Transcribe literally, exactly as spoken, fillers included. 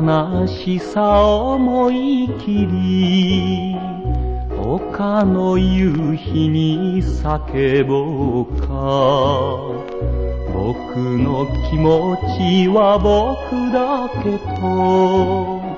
悲しさ思い切り丘の夕日に叫ぼうか。僕の気持ちは僕だけと